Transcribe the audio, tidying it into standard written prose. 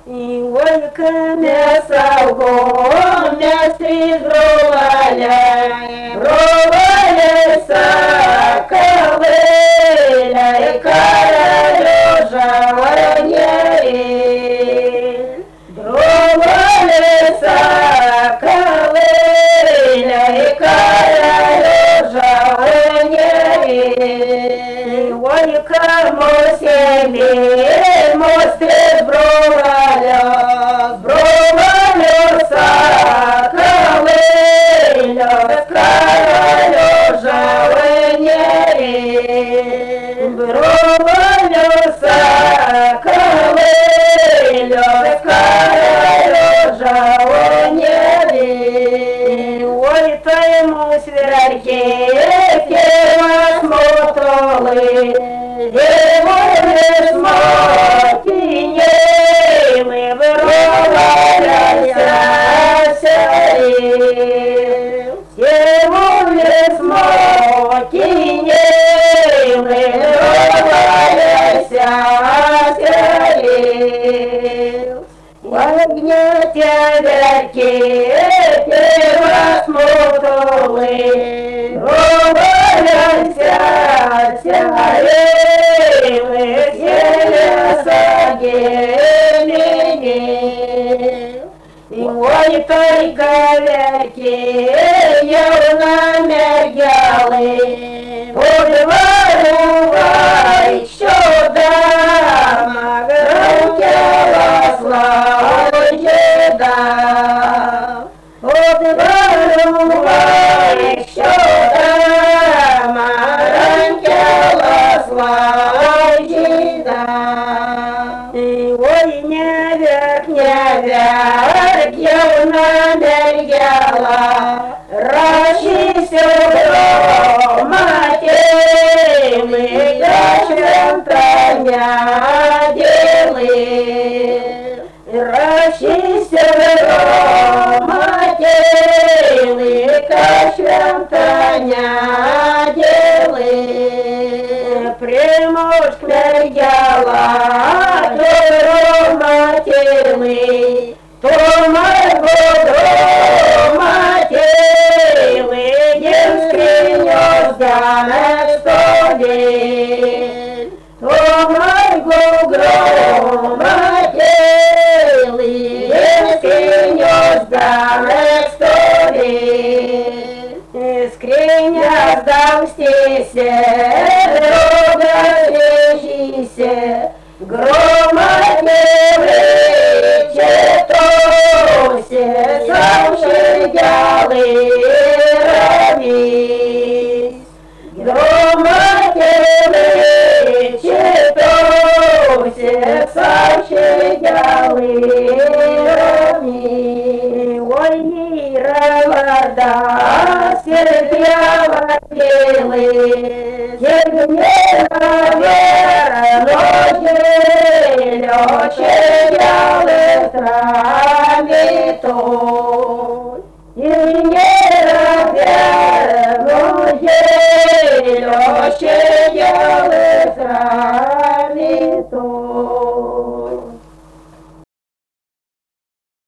И олька мясалком мястрит броваля саковыля и королежа варенье. Броваля саковыля и королежа варенье. Олька мосели мострит броваля саковыля королежа варенье. Броваля саковыля королежа варенье. Ой, то ему сверхи тело смотролы, его не смотрели, мы вырвались его не смотрели, мы вырвались в огне теверки первосмотролы, вырвались мы ой, только верки, явно мергялы, подворувай сюда, громкого славы подворувай сюда, громкого славы. Ой, не верк, явно мергяла, ращися громатели, кашвента делы. Ращися громатели, кашвента делы. Примуж мергяла, громатели, Томарго громатели, девский нёздяnek столе. Томарго громатели, девский нёздяnek столе. Скриня сдавстися, дорога лежися, громатели четося, завшедялы равись. Громатели четося, завшедялы равись. Ой, раварда, серпява делы, серпнева вера, лечеялы травитой.